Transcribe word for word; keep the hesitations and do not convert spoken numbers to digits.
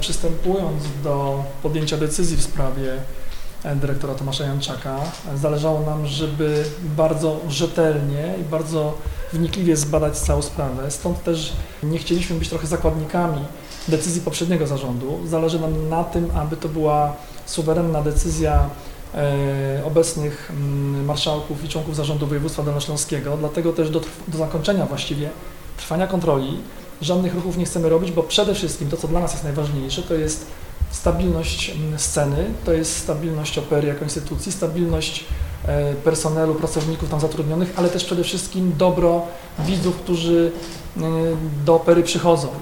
Przystępując do podjęcia decyzji w sprawie dyrektora Tomasza Janczaka, zależało nam, żeby bardzo rzetelnie i bardzo wnikliwie zbadać całą sprawę. Stąd też nie chcieliśmy być trochę zakładnikami decyzji poprzedniego zarządu. Zależy nam na tym, aby to była suwerenna decyzja e, obecnych m, marszałków i członków zarządu województwa dolnośląskiego. Dlatego też do, do zakończenia właściwie trwania kontroli żadnych ruchów nie chcemy robić, bo przede wszystkim to, co dla nas jest najważniejsze, to jest stabilność sceny, to jest stabilność opery jako instytucji, stabilność personelu, pracowników tam zatrudnionych, ale też przede wszystkim dobro widzów, którzy do opery przychodzą.